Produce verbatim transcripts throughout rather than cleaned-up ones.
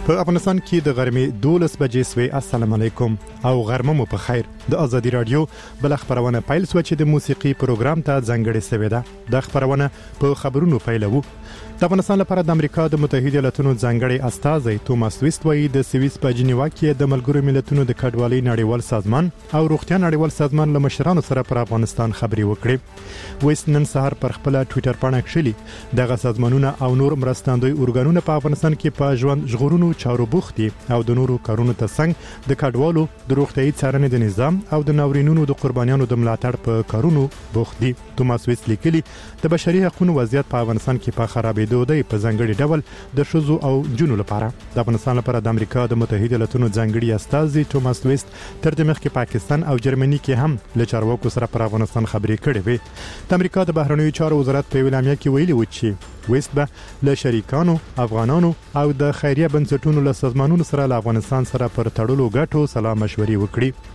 په افغانستان کې د غرمې دولس بجې سوي. السلام علیکم او غرمه مو په خیر. د ازادي رادیو بل خبرونه پایل سو چې د موسیقي پروګرام ته ځانګړې سوي ده. د خبرونه په خبرونو پیلوو. د افغانستان لپاره د امریکا د متحده ایالاتونو ځانګړي استازي توماس ویست وایي د سویس په جنیوا کې د ملګرو ملتونو د کډوالۍ نړیوال سازمان او روغتیا نړیوال سازمان له مشرانو سره پر افغانستان خبري وکړي. ویست نن سهار پر خپل ټوئیټر باندې کړلي دغه سازمانونه او نور مرستندوی اورګانونه په افغانستان کې په ژوند ژغورونو چارو بوخت دي او د نورو کارونو ترڅنګ د کډوالو د روغتيایي څارنې د نظام او د ناورینونو د قربانیانو د ملاتړ په کارونو بوخت دي. توماس ویست لیکلي د بشري حقوقو وضعیت په افغانستان کې په خرابې دوی په ځانګړي ډول د شذو او جنو لپاره د افغانستان لپاره د امریکا د متحده ایالاتونو ځانګړي استازي توماس ویست تر دې مخکې پاکستان او جرمني کې هم له چارواکو سره پر افغانستان خبرې کړې وې. د امریکا د بهرنیو چارو وزارت په اعلامیه کې ویلي و چې ویست به له شریکانو افغانانو او د خیریه بنسټونو له سازمانونو سره له افغانستان سره پر تړلو ګټو سلام مشورې وکړي.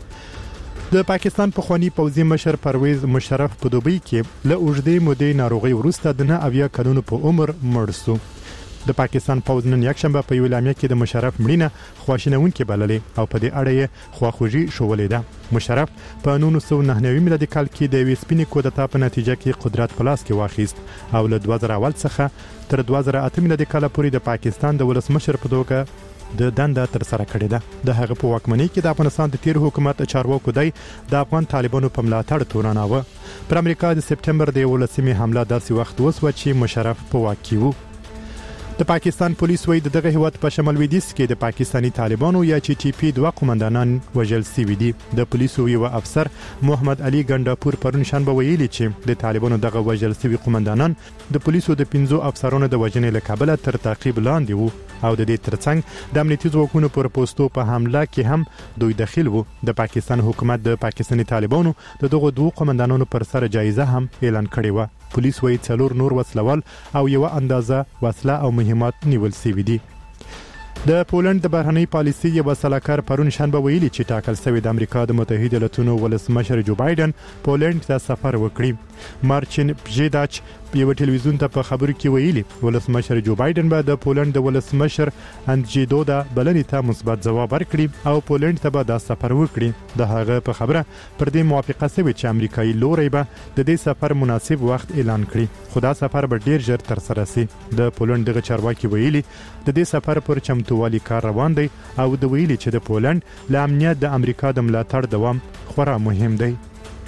د پاکستان پخوانی پوځي مشر پرویز مشرف په دوبۍ کې له اوږدې مودې ناروغي وروسته د نه اویا کلونو په عمر مړ شو. د پاکستان پوځ نن یکشنبه په اعلامیه کې د مشرف مړینه خواشینونکې بللې او په دې اړه یې خواخوږي شولې ده. مشرف په نولس سوه نهه نوي میلادي کال کې د یوې سپینې کودتا په نتیجه کې قدرت په لاس کې واخیست او له دوه زره اول څخه تر دوه زره اته میلادي کال پورې د پاکستان د ولسمشر په توګه د دنده تر سره کړې ده. د هغه په واکمنۍ کې د افغانستان د تیر حکومت چارواکو دی د افغان طالبانو په ملاتړ تورناوه. پر امریکا د سپټمبر د ولسمې حمله داسې وخت وسوه چې مشرف په واک کې وو. د پاکستان پولیس وایي دغه هیواد په شمال لویدیځ کې د پاکستانی طالبانو یا چې ټي پی دوه قومندانان وژل شوي دي. د پولیسو یو افسر محمد علي ګنداپور پرون شنبه ویلي چې د طالبانو دغه وژل شوي قومندانان د پولیسو د پنځو افسرانو د وژنې له کبله تر تعقیب لاندې وو او د دې ترڅنګ د امنیتي ځواکونو پر پوسټو په حمله کې هم دوی داخل وو. د پاکستان حکومت د پاکستانی طالبانو د دغه دوه قومندانانو پر سر جایزه هم اعلان کړې و. پولیس وایي څلور نور وسلوال او یو اندازه وسله او مهمات نیول شوي دي. د پولند د بهرنی پالیسي یو سلاکار پرون شنبه ویلي چې ټاکل شوی د امریکا د متحده ایالاتونو ولسمشر جو بایدن پولند ته سفر وکړي. مارچین پژیداچ یو ټلویزیون ته په خبرو کې ویلي ولسمشر جو بایدن به د پولند د ولسمشر اندژی دودا بلنې ته مثبت ځواب ورکړي او پولند ته به د سفر وکړي. د هغه په خبره پر دې موافقه شوې چې امریکایي لوري به د دې سفر مناسب وخت اعلان کړي خو دا سفر به ډیر ژر تر سره شي. د پولند دغه چارواکي ویلي د دې سفر پر چمتووالي کار روان دی او د ویلي چې د پولند له امنیت د امریکا د ملاتړ دوام خورا مهم دی.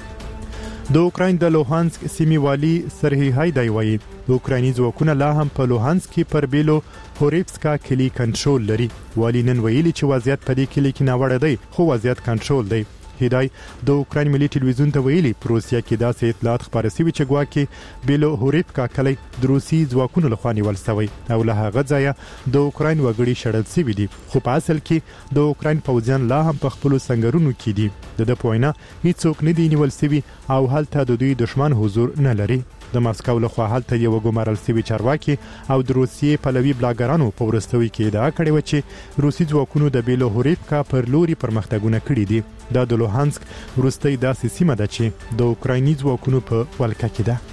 د اوکراین د لوهانسک سیمې والی سرهی هایدای وایي د اوکرایني ځواکونه لا هم په لوهانسک کې پر بیلو هوریفسکا کلی کنټرول لري. والی نن ویلي چې وضعیت په دې کلی کې ناوړه دی خو وضعیت کنټرول دی. هدای د اوکراین ملي ټلویزیون ته ویلي په روسیا کې داسې اطلاعات خبرې شوي چې ګواکې بیلو هوریفکا کلی د روسي ځواکونو لخوا نیول شوی او له هغه ځایه د اوکراین وګړي شړل شوي دي خو په اصل کې د اوکراین پوځیان لا هم په خپلو سنګرونو کې دي. د ده په وینا هیڅوک نه دی نیول شوي او هلته د دوی دشمن حضور نه لري. د ماسکو لخوا هلته یو ګمارل شوی چارواکي او د روسیې پلوي بلاګرانو په ورستوي کې ادعا کړې و چې روسي ځواکونو د بیلو هوریفکا پر لوري پرمختګونه کړي دي. دا د لوهانسک وروستۍ داسې سیمه ده چې د اوکرایني ځواکونو په ولکه کې ده.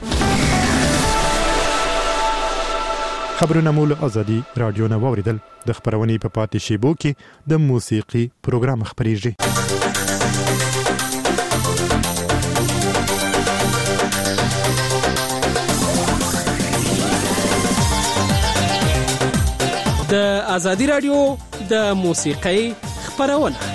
خبرونه مو له ازادي رادیو نه واوریدل. د خبرونې په پاتې شیبو کې د موسیقي پروګرام خبرېږي. د ازادي رادیو د موسیقۍ خبرونه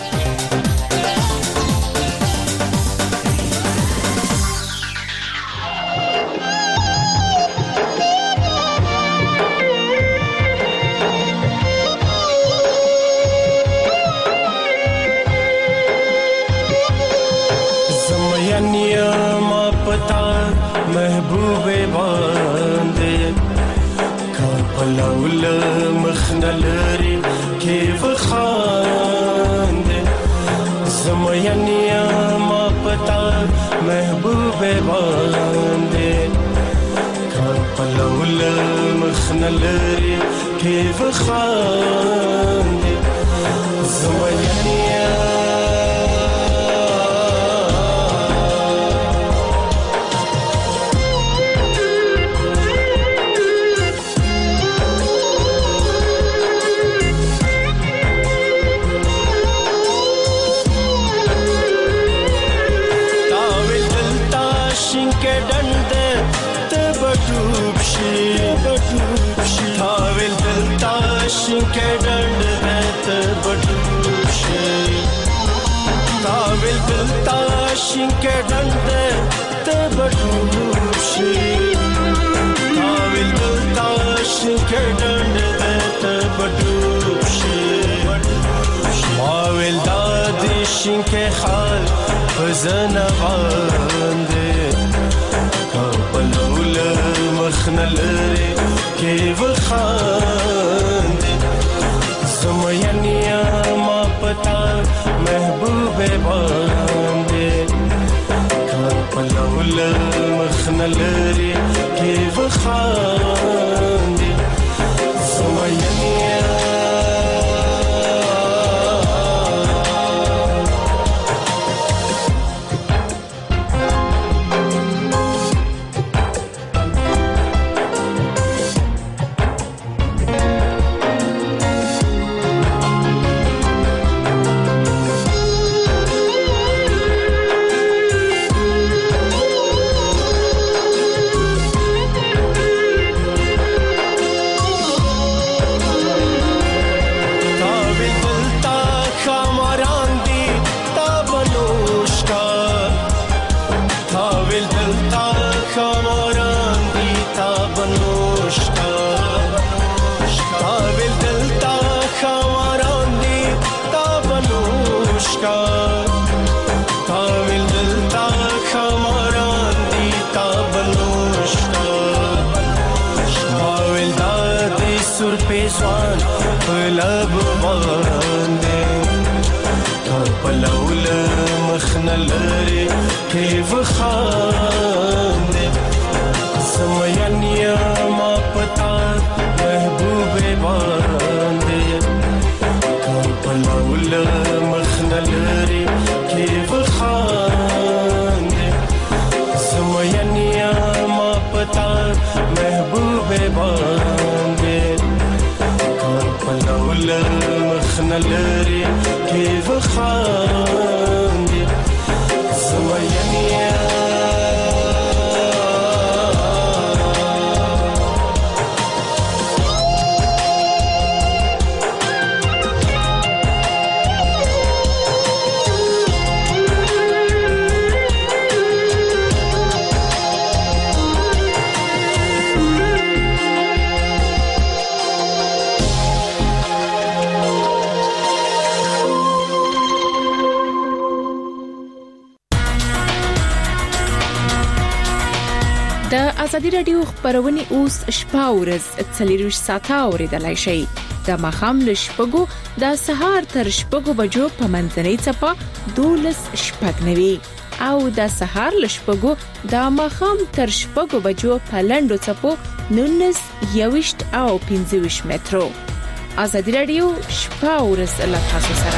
زمینیا ما پتا محبوب باندې پلول مخنلري كيف خاند زميانيا ما پتا محبوب باندې كان پلول مخنلري كيف خاند زميانيا ډوب شي ډوب شي تاویل دلتا شینکه ډنډ ته ډوب شي تاویل دلتا شینکه ډنډ ته ډوب شي تاویل دلتا شینکه ډنډ ته ډوب شي ماویل دادی شینکه خال پزنه باندې کپلول مخنلری کې وخاندې سمینیا ما پتا محبوب باندې کپلول مخنلری کې وخاندې سمینیا پیسوان پلب باندې کپلول مخنلری کې وخاندې سمینیا ما پتا محبوب باندې کپلول مخنلری کې وخاندې سمینیا ما پتا محبوب باندې پلول مخنلری کې وخاندې سمینیا د ازادي رادیو خبرونه اوس شپه ورځ څلور ساعته اوریدلای شي د مخام لشپګو د سهار تر شپګو بجو په منځنۍ چپه دولس شپګنوي او د سهار لشپګو د مخام تر شپګو بجو په لندو چپو نونس یوشت او پنځوش مترو ازادي رادیو شپه ورځ له تاسو سره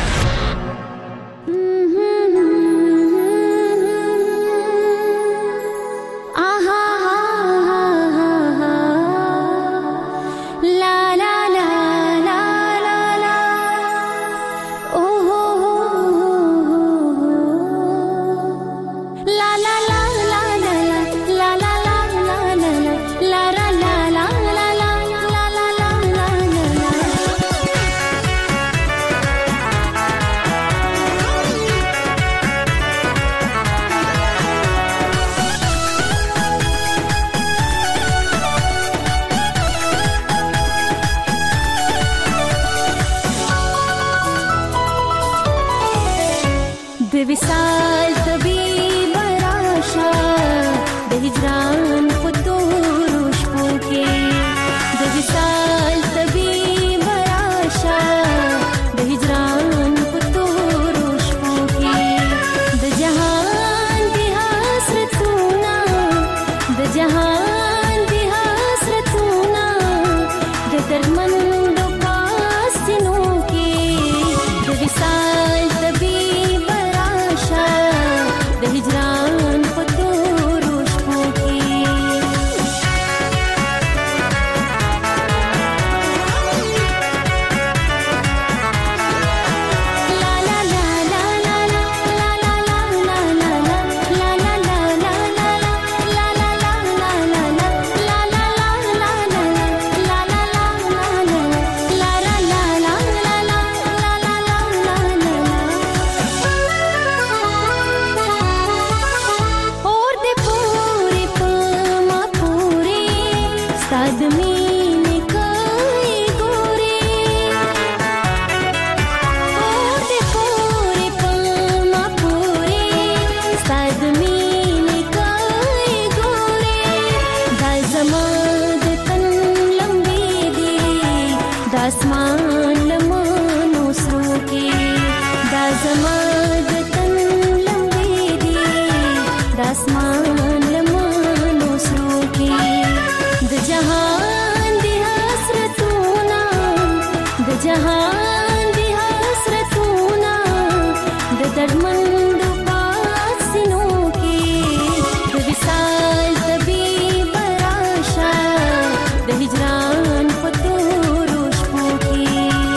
ځان لمنو سرو کې د جهان دی حسرتونه د جهان دی حسرتونه د دردمندو پاسینو کې د وصال طبیب راشه د هجران په تورو شپو کې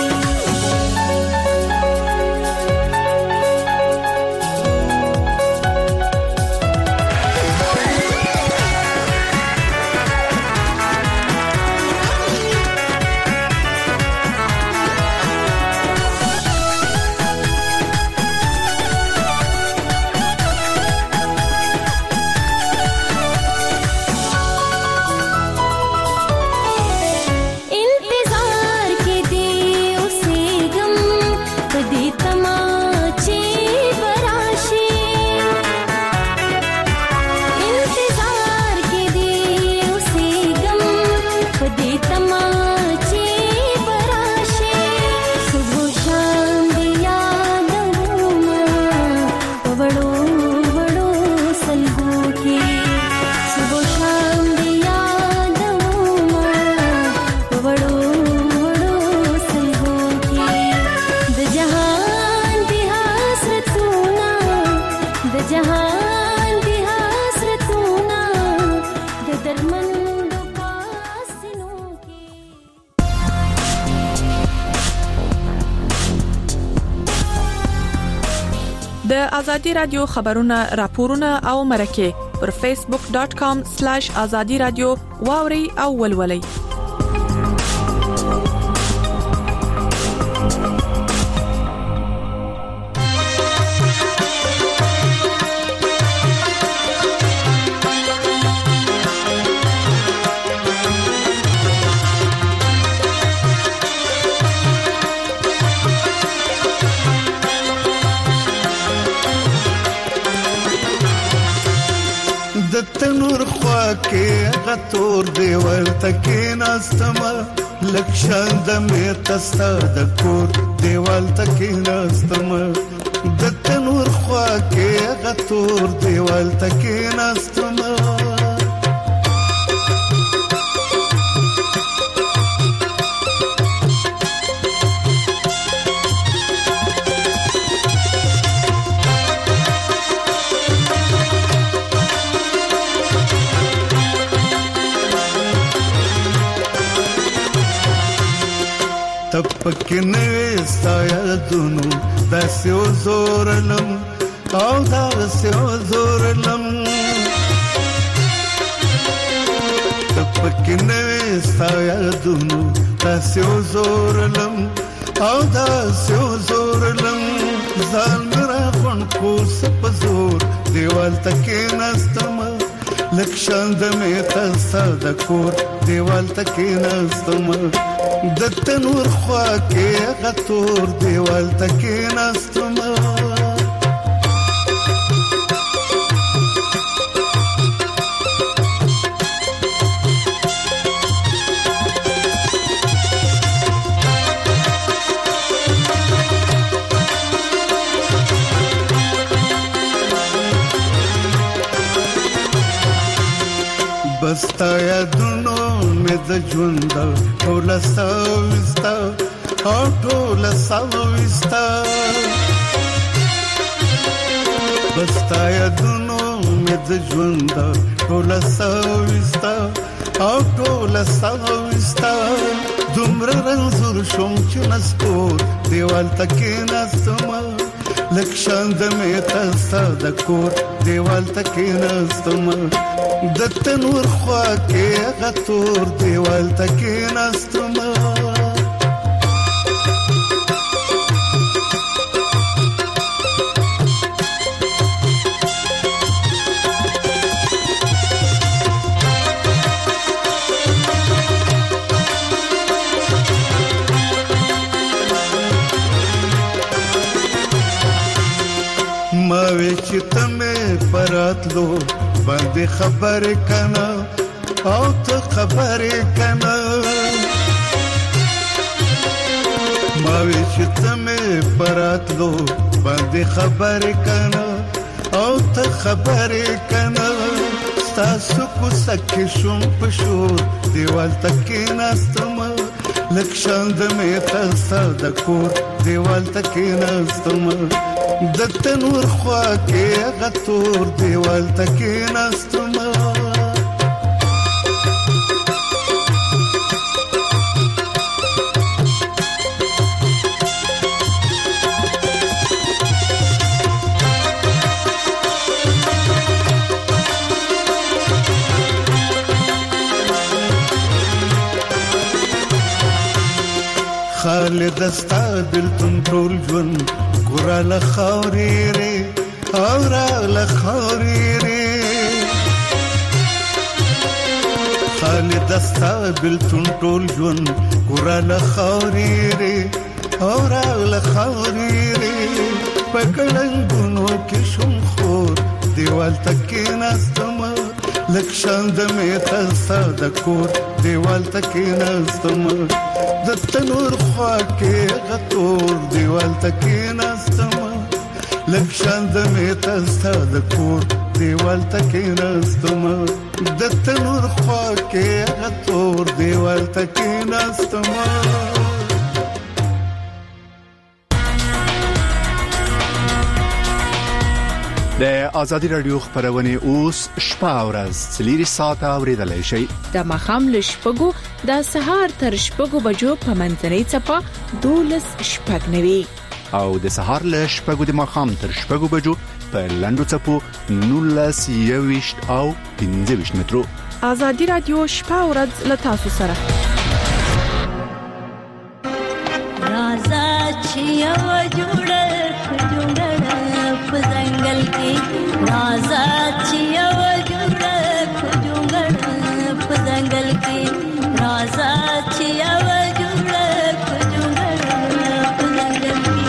د ازادي رادیو خبرونه راپورونه او مرکه پر فیسبوک ډاٹ کام سلیش ازادي رادیو واوري او ولولي. تنور خوا کې غتور دیوال تکې ناستما لکشان د مې تستا د کور دیوال تکې ناستما د تنور خوا کې غتور دیوال تکې ناستما تپکې نوې ستایا دونو داسې وزورلم او داسې وزورلم تپکې نوې ستایا دونو داسې وزورلم او داسې وزورلم ځان مرا غون کو سپزور دیوال تکې ناستما لکشان د مې تستا د کور دیوال تکې ناستما د تنور خوا کې غتور دیوال تکې ناستما بستا یادونو مې د ژوند ټوله سوستا او ټوله سوستا بستا یادونو مې د ژوند ټوله سوستا او ټوله سوستا دومره رنځور شوم چې نسکور دیوال تکې ناستما لکشان د مې تستا د کور دیوال تکې ناستما د تنور خوا کې غتور دیوال تکې ناستما ما وی چې تمه پراتلو باندې خبر کنا او ته خبر کنا ما وی چې تمه پراتلو باندې خبر کنا او ته خبر کنا ستاسو کو سکه شوم پشور دیوال تکي ناستم لکشان د میخه ساده کور دیوال تکي ناستم د تنور خوا کې غتور دیوال تکي ناستم خالد استا بلتون ټول ژوند ګورا لخوري ري اورا لخوري ري خالد استا بلتون ټول ژوند ګورا لخوري ري اورا لخوري ري پکړنګونو کې شوم خور دیوال تکي ناستم لکشان د میخه ساده کور دیوال تکي ناستم د تنور خوا کې غتور دیوال تکي ناستم لکشان د میخه ساده کور دیوال تکي ناستم د تنور خوا کې غتور دیوال تکي ناستم د ازادي رادیو خبرونه اوس شپه او ورځ څلور ساعته اوریدلای شي د مخام لشپګو د سهار تر شپګو بجو په منځنۍ چپا دولس شپږ نوي او د سهار لشپګو د مخام تر شپګو بجو په لاندو چپو نولس یويشت او پنځه ویشت مترو. ازادي رادیو شپه او ورځ له تاسو سره رازا چې یو جوړه جوړه په ځنګل کې رازا چې یو جوړه جوړه په ځنګل کې رازا چې یو جوړه جوړه په ځنګل کې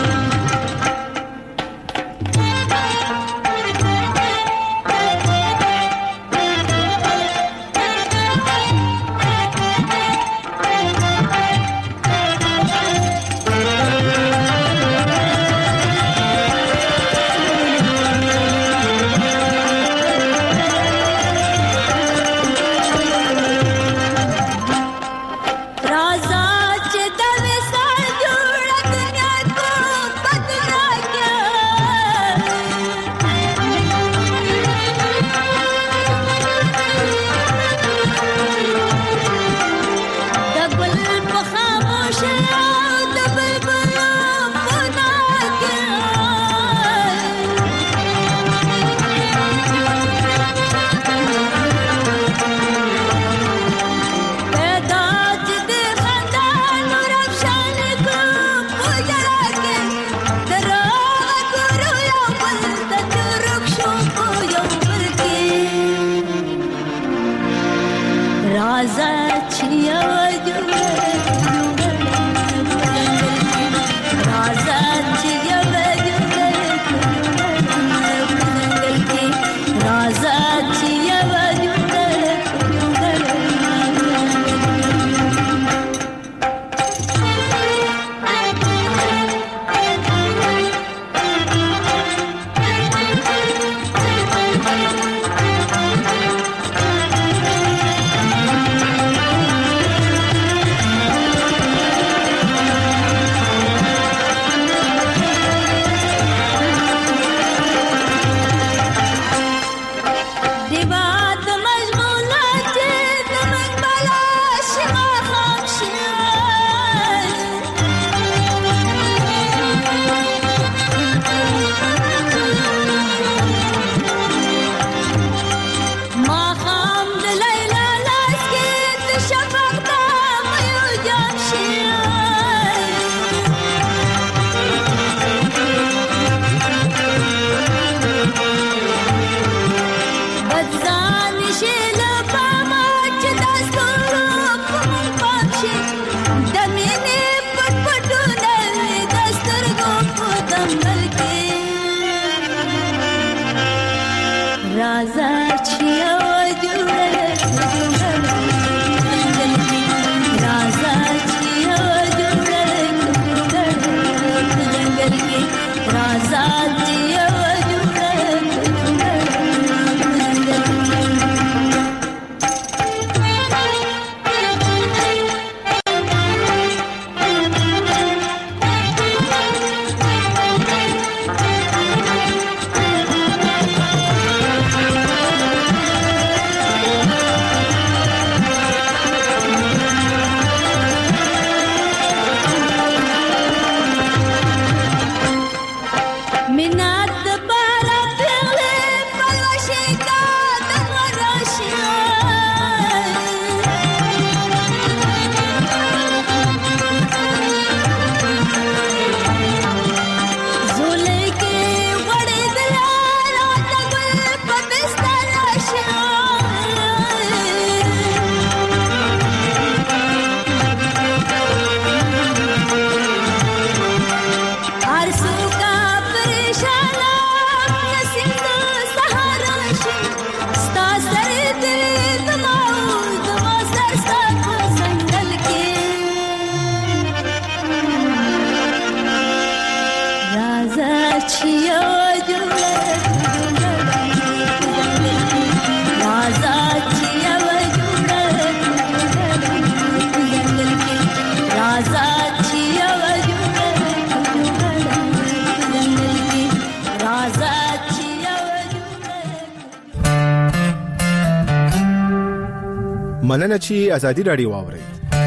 مننه چې ازادي رادیو واورئ.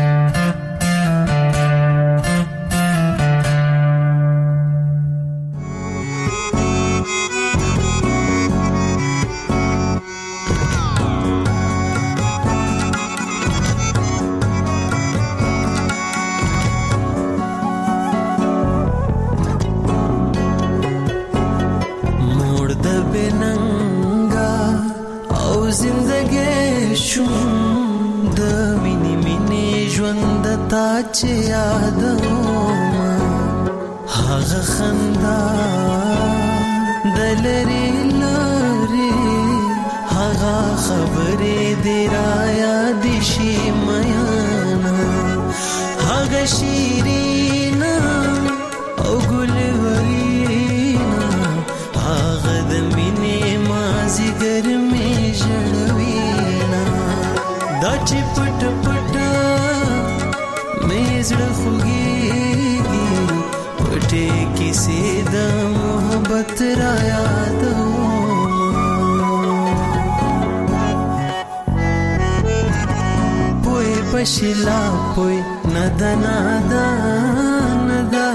چې یادوم هغه خندا دلری لری هغه خبرې دی را یاد شي میانا هغه شیرینا او ګلورینا هغه د مینې مازی ګرمې ژړوینا دا چې پټ پټ زړه خوږیږي پټې کیسې د محبت را یادوم پوی پشلا پوی ندا ندا ندا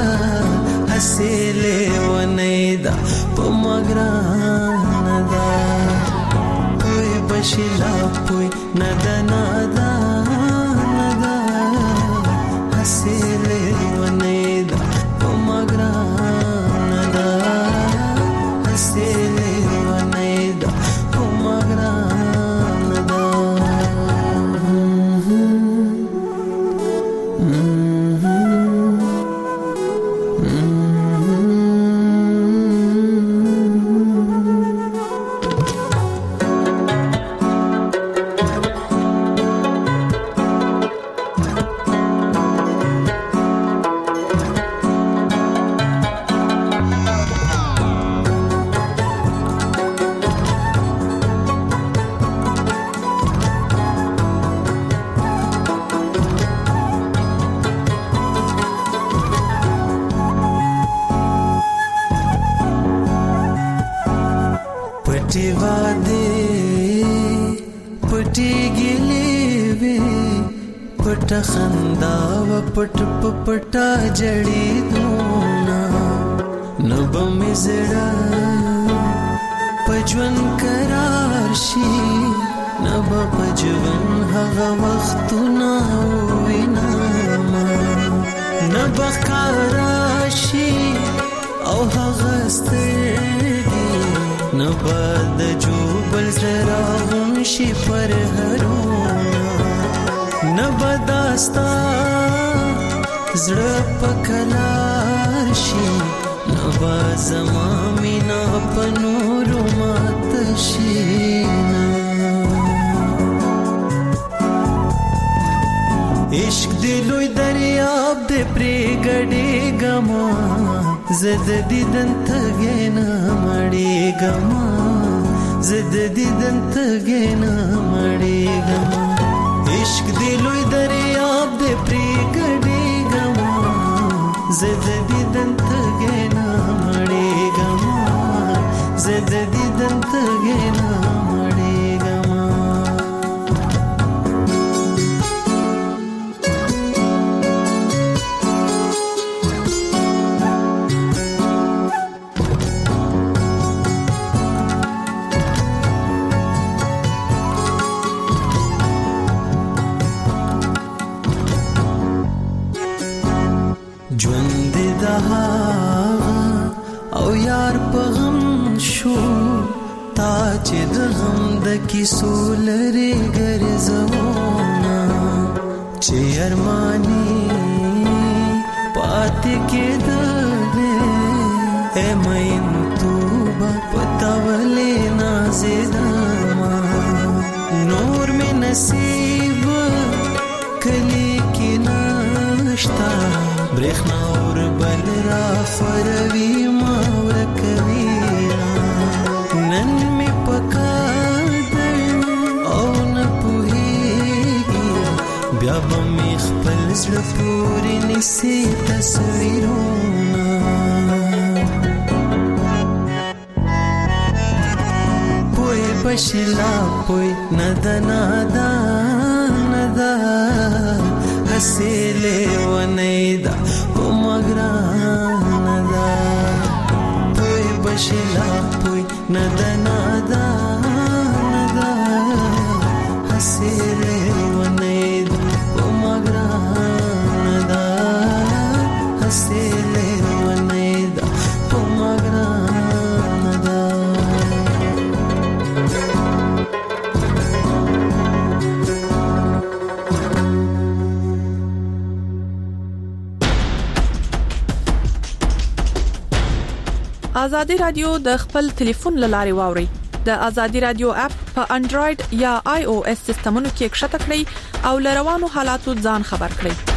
حسیلې ونیدا په مګران دا پوی پشلا پوی ندا ندا سیلې ونیدا په مګران دا سیلې ونیدا په مګران دا پټي واده پټي ګلې وې پټ خندا و پټ پټا جړې دونا نو بمې زړه پجون قرار شي نو پجون هغه وختونه وینا نو بخار شي او هغه ستړي نو باد جو بل زرا هم شي پر هرونا نو بداستا زړه پکلار شي نو بازما مینا پنور مات شي عشق دلوی دریاب دې پرې ګډې ګما زد دیدن تگینا مړی ګما زد دیدن تگینا مړی ګما عشق دی لوی دریاب دې پرې ګډې ګما زد دیدن تگینا مړی ګما زد دیدن تگینا مړی ګما ژوند دها او یار په غم شو تا چې د غم د کیسو لري ګرځونا چې ارمانی پاتې کېدلې اے مین توبه پتاولې نازېدما نور می نصیب کلی کې نشتا برخنا اور بل را فروی ماور کوینا نن می پکادر او نپوهیگی بیا بمی خپل زړه پوری نسی تصویرونا پوی بشلا پوی ندا ندا ندا حسیلې ونیدا ومګرا ندا پوی بشلا پوی ندا ندا ندا حسیلې ونیدا ومګرا ندا حسیلې ونیدا ومګرا ندا ازادي رادیو د خپل ټلیفون لاري واوري د ازادي رادیو اپ په انډراید یا آی او اس سیستمونو کې کښته کړئ او لروانو حالاتو ځان خبر کړئ